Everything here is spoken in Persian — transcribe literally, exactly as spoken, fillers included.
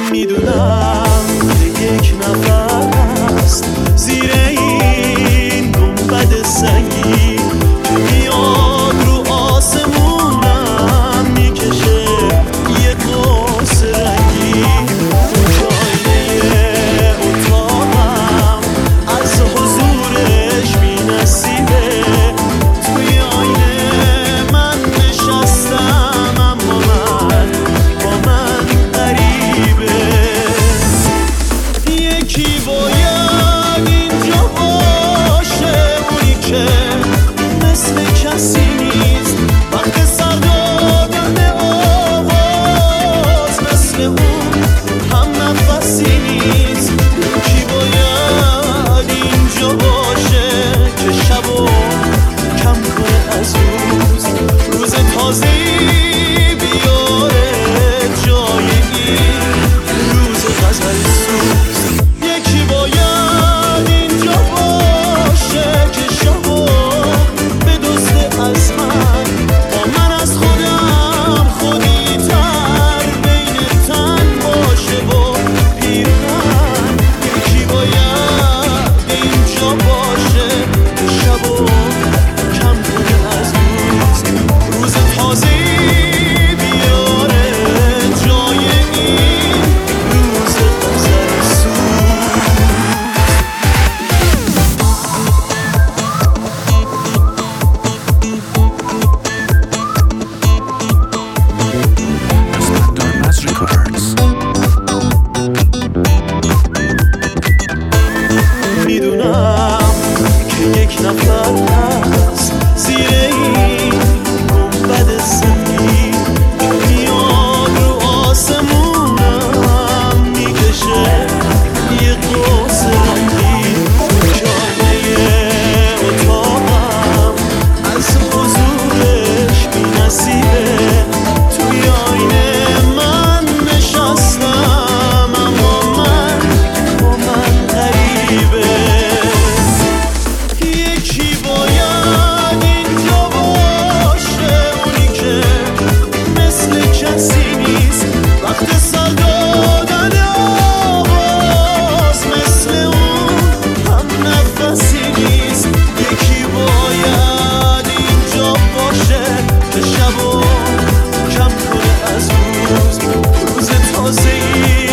میدونم که یک نفر هست زیر این گنبد سنگی که میاد رو آسمونم میکشه یه قوس رنگی. تو آینه اتاقم از حضورش بی‌نصیبه، توی آینه من نشستم اما من با من غریبه. یکی باید اینجا باشه، اونی که مثل کسی نیست وقت سر دادن آواز، مثل اون هم نفسی نیست. یکی باید اینجا باشه که شبو کم کنه از روز، روز تازه‌ای بیاره جای این روز غزل سوز. یکی باید اینجا باشه که شبو بدزده از من، با من از خودم خودی تر بین تن باشه و پیرهن. یکی باید اینجا باشه که شبو کم کنه از روز، روز تازه‌ای بیاره جای این روز غزل سوز. Dormas Records. میدونم که یک نفر هست زیر این گنبد سنگی که میاد رو آسمونم میکشه یه قوس رنگی. جامعه اتاقم از حضورش بی‌نصیبه، توی آینه من نشستم اما من با من غریبه. یکی باید اینجا باشه، اونی که مثل کسی نیست وقت سر دادن آواز، مثل اون هم نفسی نیست. یکی باید اینجا باشه که شبو کم کنه از روز، روز تازه‌ای